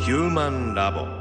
ヒューマンラボ。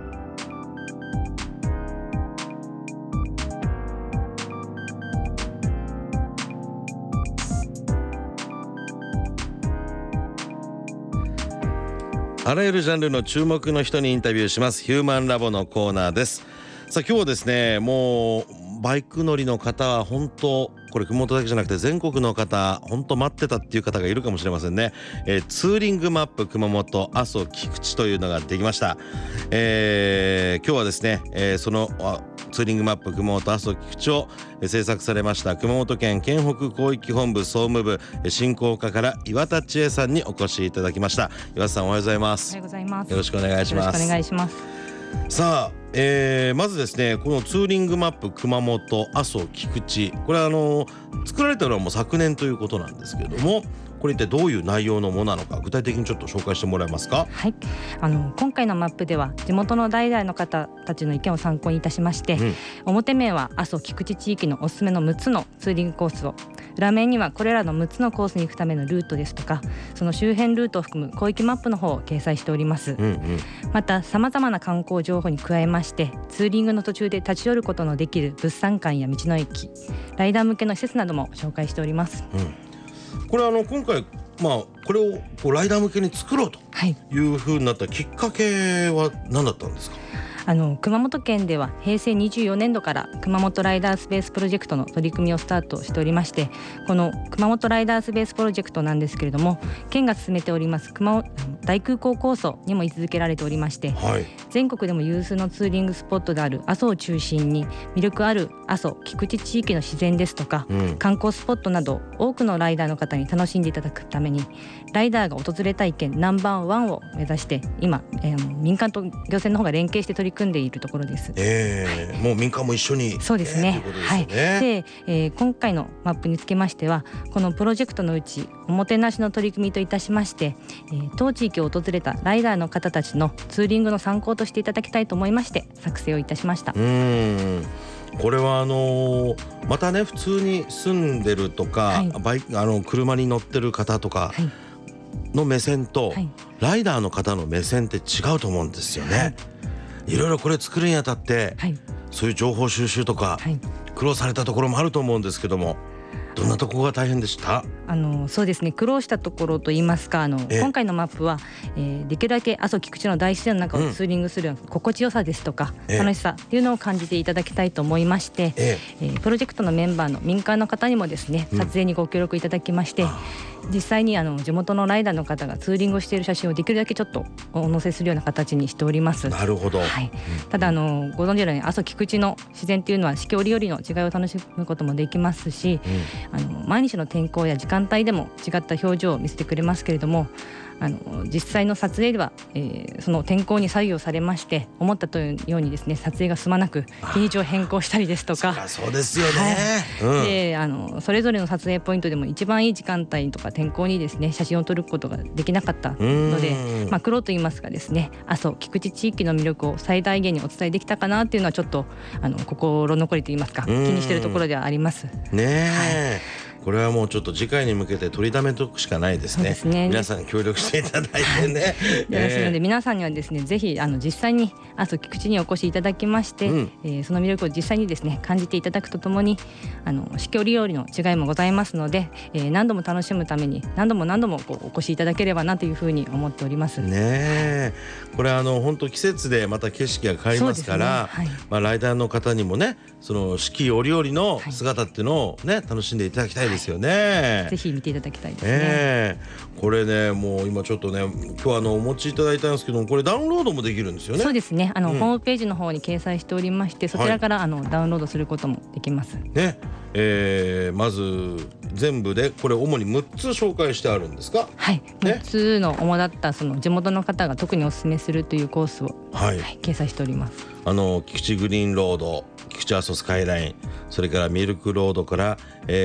あらゆるジャンルの注目の人にインタビューしますヒューマンラボのコーナーです。さあ今日はですね、もうバイク乗りの方は本当これ熊本だけじゃなくて全国の方本当待ってたっていう方がいるかもしれませんね。ツーリングマップ熊本阿蘇菊池というのができました。今日はですね、そのツーリングマップ熊本阿蘇菊池を制作されました熊本県県北広域本部総務部振興課から岩田千恵さんにお越しいただきました。岩田さん、おはようございます。 おはようございます。 よろしくお願いします。 よろしくお願いします。 さあ、まずですね、このツーリングマップ熊本阿蘇菊池、これは作られたのはもう昨年ということなんですけれども、これ一体どういう内容のものなのか具体的にちょっと紹介してもらえますか。 はい、今回のマップでは地元の代々の方たちの意見を参考にいたしまして、表面は阿蘇菊池地域のおすすめの6つのツーリングコースを、裏面にはこれらの6つのコースに行くためのルートですとか、その周辺ルートを含む広域マップの方を掲載しております。またさまざまな観光情報に加えまして、ツーリングの途中で立ち寄ることのできる物産館や道の駅、ライダー向けの施設なども紹介しております。 これ今回、これをライダー向けに作ろうという風になったきっかけは何だったんですか。 熊本県では平成24年度から熊本ライダースペースプロジェクトの取り組みをスタートしておりまして、この熊本ライダースペースプロジェクトなんですけれども、県が進めております大空港構想にも位置づけられておりまして、全国でも有数のツーリングスポットである阿蘇を中心に魅力ある阿蘇菊池地域の自然ですとか、観光スポットなど多くのライダーの方に楽しんでいただくために、ライダーが訪れたい県ナンバーワンを目指して今、民間と行政の方が連携して取り組んでいるところです。 もう民間も一緒に。 そうですね。で、今回のマップにつけましては、このプロジェクトのうちおもてなしの取り組みといたしまして、当地域を訪れたライダーの方たちのツーリングの参考としていただきたいと思いまして作成をいたしました。 これはまたね、普通に住んでるとか、車に乗ってる方とかの目線と、ライダーの方の目線って違うと思うんですよね。いろいろこれ作るにあたって、そういう情報収集とか、苦労されたところもあると思うんですけども、どんなところが大変でした？ そうですね、苦労したところといいますか、今回のマップは、できるだけ阿蘇菊池の大自然の中をツーリングするような心地よさですとか、楽しさっていうのを感じていただきたいと思いまして、プロジェクトのメンバーの民間の方にもですね、撮影にご協力いただきまして、実際に地元のライダーの方がツーリングをしている写真をできるだけちょっとお載せするような形にしております。 なるほど。 ただご存知のように阿蘇菊池の自然っていうのは四季折々の違いを楽しむこともできますし、毎日の天候や時間帯でも違った表情を見せてくれますけれども、実際の撮影では、その天候に左右されまして思ったようにですね、撮影が進まなく日にちを変更したりですとか。 そうですよね。 でそれぞれの撮影ポイントでも一番いい時間帯とか天候にですね写真を撮ることができなかったので、苦労といいますかですね、阿蘇菊池地域の魅力を最大限にお伝えできたかなっていうのはちょっと心残りといいますか気にしているところではありますね。 これはもうちょっと次回に向けて取りだめとくしかないですね。皆さん協力していただいてね。 ですので皆さんにはですね、ぜひ実際に阿蘇菊池にお越しいただきまして、その魅力を実際にですね感じていただくとともに、四季折々の違いもございますので、何度も楽しむために何度もお越しいただければなというふうに思っておりますね。これ本当季節でまた景色が変わりますから、ライダーの方にもね、その四季折々の姿っていうのをね、楽しんでいただきたいですよね。 ぜひ見ていただきたいですね。 これね、もう今ちょっとね、今日お持ちいただいたんですけども、これダウンロードもできるんですよね。 そうですね、ホームページの方に掲載しておりまして、そちらからダウンロードすることもできますね。まず全部でこれ主に6つ紹介してあるんですか。 6つの主だったその地元の方が特にお勧めするというコースを、掲載しております。 菊池グリーンロード、菊池阿蘇スカイライン、それからミルクロードから、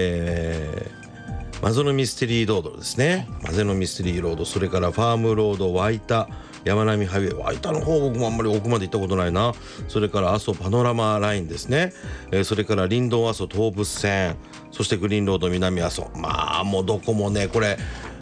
マゾノミステリーロードですね、マゼノミステリーロード、それからファームロード、ワイタ、山並ハイウェイ、ワイタの方僕もあんまり奥まで行ったことないな。それから阿蘇パノラマラインですね、それから林道阿蘇東武線、そしてグリーンロード南阿蘇、もうどこもね、これ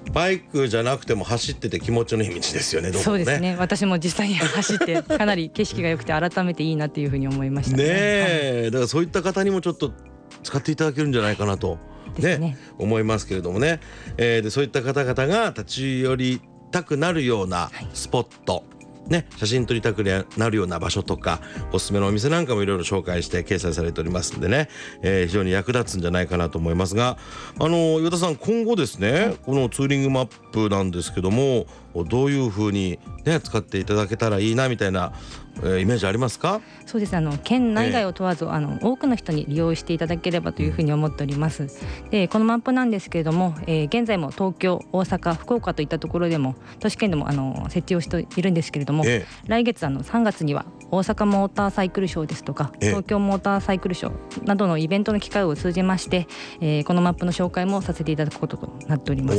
バイクじゃなくても走ってて気持ちのいい道ですよね。どこもね。 そうですね。私も実際に走ってかなり景色が良くて改めていいなっていうふうに思いましたね。 ねえ、だからそういった方にもちょっと使っていただけるんじゃないかなと、 ですね。 思いますけれどもね、でそういった方々が立ち寄りたくなるようなスポット、写真撮りたくなるような場所とかおすすめのお店なんかもいろいろ紹介して掲載されておりますんでね、非常に役立つんじゃないかなと思いますが、岩田さん、今後ですね、このツーリングマップなんですけども、どういう風に使っていただけたらいいなみたいな、イメージありますか？ そうです。県内外を問わず、多くの人に利用していただければというふうに思っております。でこのマップなんですけれども、現在も東京、大阪、福岡といったところでも都市圏でも設置をしているんですけれども、来月3月には大阪モーターサイクルショーですとか、東京モーターサイクルショーなどのイベントの機会を通じまして、このマップの紹介もさせていただくこととなっております。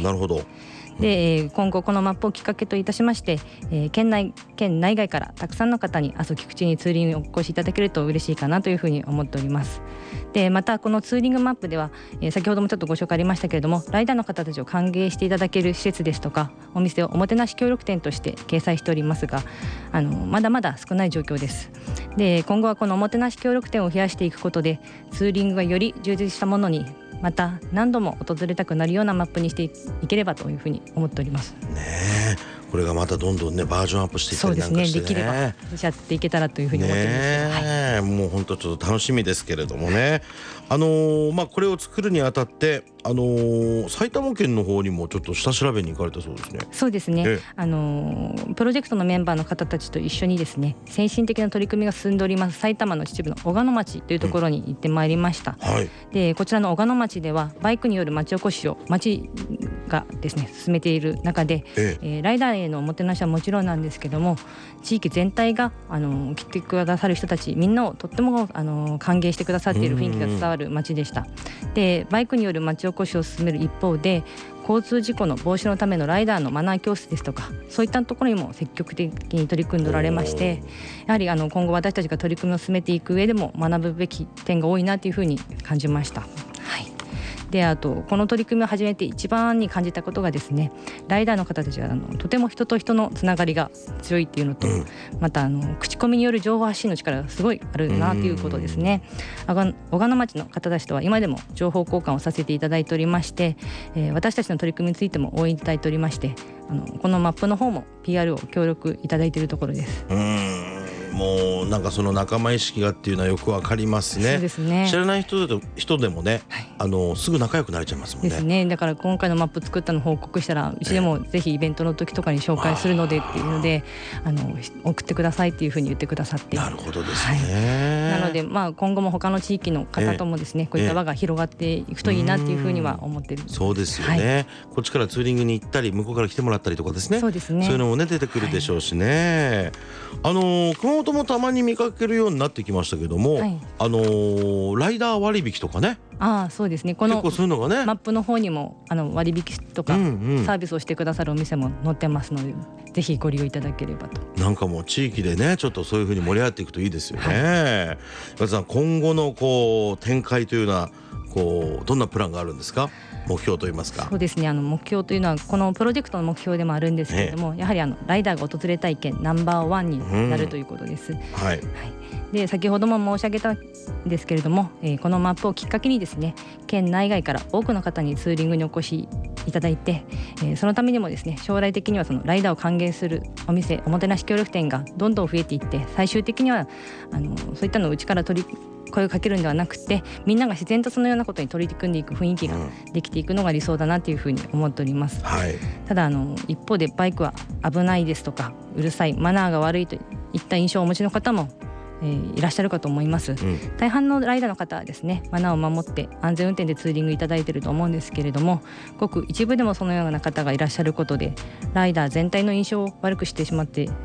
なるほど。 で今後このマップをきっかけといたしまして、県内外からたくさんの方に阿蘇菊池にツーリングにお越しいただけると嬉しいかなというふうに思っております。でまたこのツーリングマップでは、先ほどもちょっとご紹介ありましたけれども、ライダーの方たちを歓迎していただける施設ですとかお店をおもてなし協力店として掲載しておりますが、まだまだ少ない状況です。で今後はこのおもてなし協力店を増やしていくことでツーリングがより充実したものに、また何度も訪れたくなるようなマップにしていければというふうに思っておりますね。これがまたどんどんバージョンアップしていったりなんかして、 できればやっていけたらというふうに思っています。 もう本当ちょっと楽しみですけれどもね、これを作るにあたって埼玉県の方にもちょっと下調べに行かれたそうですね。 そうですね、プロジェクトのメンバーの方たちと一緒にですね、先進的な取り組みが進んでおります埼玉の秩父の小鹿野町というところに行ってまいりました。でこちらの小鹿野町ではバイクによる町おこしを町がですね進めている中で、ライダーへのおもてなしはもちろんなんですけども、地域全体が来てくださる人たちみんなをとっても歓迎してくださっている雰囲気が伝わる町でした。でバイクによる町おこしを進める一方で、交通事故の防止のためのライダーのマナー教室ですとか、そういったところにも積極的に取り組んでおられまして、やはり今後私たちが取り組みを進めていく上でも学ぶべき点が多いなというふうに感じました。であとこの取り組みを始めて一番に感じたことがですね、ライダーの方たちはとても人と人のつながりが強いっていうのと、また口コミによる情報発信の力がすごいあるなということですね。小鹿野町の方たちとは今でも情報交換をさせていただいておりまして、私たちの取り組みについても応援いただいておりまして、このマップの方も PR を協力いただいているところです。 もうなんかその仲間意識がっていうのはよくわかりますね。 そうですね。 知らない人でもね、すぐ仲良くなれちゃいますもんね。 ですね。だから今回のマップ作ったの報告したら、うちでもぜひイベントの時とかに紹介するのでっていうので送ってくださいっていうふうに言ってくださって。 なるほどですね。 なので今後も他の地域の方ともですね、こういった輪が広がっていくといいなっていうふうには思ってる。 そうですよね、こっちからツーリングに行ったり向こうから来てもらったりとかですね。 そうですね。 そういうのもね出てくるでしょうしね。熊本もたまに見かけるようになってきましたけども、ライダー割引とかね。 そうですね。この結構そういうのがね、 マップの方にも割引とかサービスをしてくださるお店も載ってますので、ぜひご利用いただければと。 なんかもう地域でねちょっとそういう風に盛り上がっていくといいですよね。岩田さん、今後の展開というのはどんなプランがあるんですか？目標といいますか。 そうですね、目標というのはこのプロジェクトの目標でもあるんですけれども、やはりライダーが訪れたい県ナンバーワンになるということです。で先ほども申し上げたんですけれども、このマップをきっかけにですね、県内外から多くの方にツーリングにお越しいただいて、そのためにもですね、将来的にはそのライダーを歓迎するお店、おもてなし協力店がどんどん増えていって、最終的にはそういったのをうちから声をかけるんではなくて、みんなが自然とそのようなことに取り組んでいく雰囲気ができていくのが理想だなというふうに思っております。ただ一方でバイクは危ないですとかうるさい、マナーが悪いといった印象をお持ちの方もいらっしゃるかと思います。大半のライダーの方はですね、マナーを守って安全運転でツーリングいただいていると思うんですけれども、ごく一部でもそのような方がいらっしゃることで、ライダー全体の印象を悪くしてしま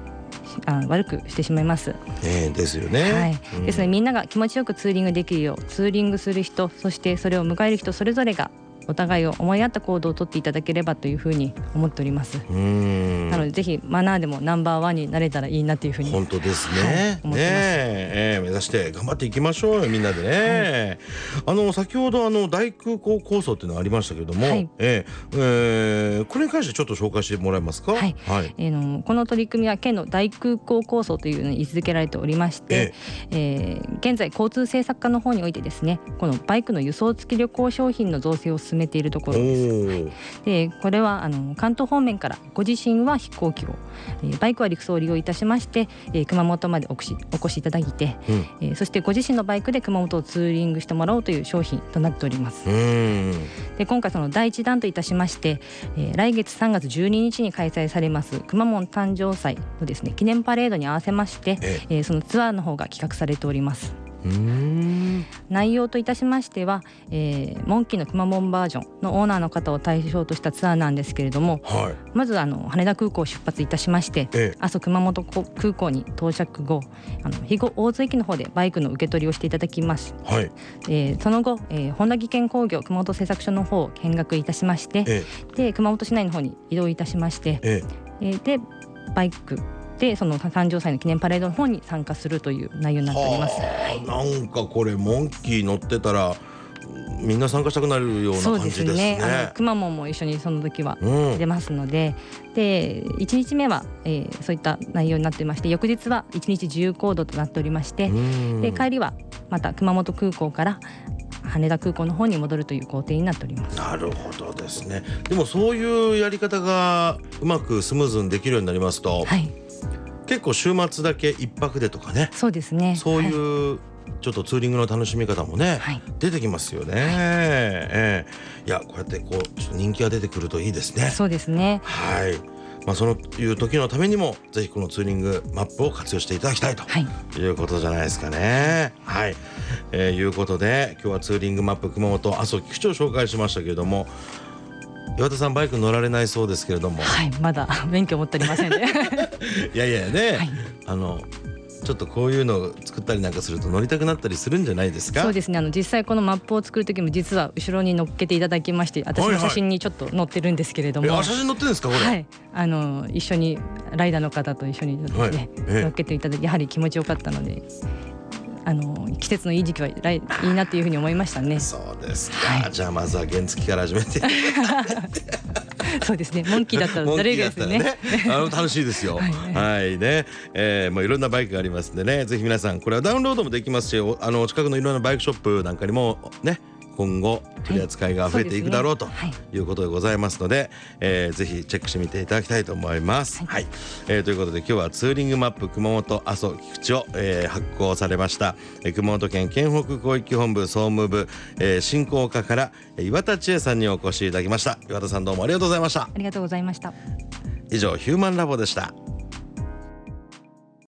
います。 ですよね。 ですのでみんなが気持ちよくツーリングできるよう、ツーリングする人、そしてそれを迎える人それぞれがお互いを思い合った行動をとっていただければというふうに思っております。なのでぜひマナーでもナンバーワンになれたらいいなというふうに本当ですね、 思ってます。 目指して頑張っていきましょうよ、みんなでね。先ほど大空港構想っていうのがありましたけれども、これに関してちょっと紹介してもらえますか。 この取り組みは県の大空港構想というのに位置づけられておりまして、現在交通政策課の方においてですね、このバイクの輸送付き旅行商品の造成を進めているところです。でこれは関東方面からご自身は飛行機を、バイクは陸送を利用いたしまして、熊本までお越しいただいて、そしてご自身のバイクで熊本をツーリングしてもらおうという商品となっております。で今回その第一弾といたしまして、来月3月12日に開催されますくまモン誕生祭のですね記念パレードに合わせまして、そのツアーの方が企画されております。内容といたしましては、モンキーのくまモンバージョンのオーナーの方を対象としたツアーなんですけれども、まず羽田空港を出発いたしまして、阿蘇熊本空港に到着後肥後大津駅の方でバイクの受け取りをしていただきます。その後、本田技研工業熊本製作所の方を見学いたしまして、で熊本市内の方に移動いたしまして、でバイクでその誕生祭の記念パレードの方に参加するという内容になっております。 なんかこれモンキー乗ってたらみんな参加したくなるような感じですね。そうですね。 くまモンも一緒にその時は出ますので、で1日目は、そういった内容になっていまして、翌日は1日自由行動となっておりまして、で帰りはまた熊本空港から羽田空港の方に戻るという工程になっております。 なるほどですね。でもそういうやり方がうまくスムーズにできるようになりますと、結構週末だけ一泊でとかね、 そうですね、 そういうちょっとツーリングの楽しみ方もね、出てきますよね。いやこうやってちょっと人気が出てくるといいですね。 そうですね。 そういう時のためにもぜひこのツーリングマップを活用していただきたいということじゃないですかね。いうことで今日はツーリングマップ熊本阿蘇菊池を紹介しましたけれども、岩田さんバイク乗られないそうですけれども、 まだ免許持っておりませんね。 いやね、ちょっとこういうのを作ったりなんかすると乗りたくなったりするんじゃないですか。 そうですね。実際このマップを作る時も実は後ろに乗っけていただきまして、私の写真にちょっと載ってるんですけれども、 写真載ってるんですかこれ。 一緒にライダーの方と一緒にですね、乗っけていただきやはり気持ちよかったので、季節のいい時期はいいなというふうに思いましたね。 そうですか、じゃあまずは原付から始めてそうですね。モンキーだったら誰がですね。 楽しいですよ。ね、いろんなバイクがありますんでね、ぜひ皆さんこれはダウンロードもできますし、近くのいろんなバイクショップなんかにもね今後取り扱いが増えていくだろうということでございますので、ぜひチェックしてみていただきたいと思います。ということで今日はツーリングマップ熊本阿蘇菊池を、発行されました、熊本県県北広域本部総務部、振興課から岩田千恵さんにお越しいただきました。岩田さんどうもありがとうございました。 ありがとうございました。 以上ヒューマンラボでした。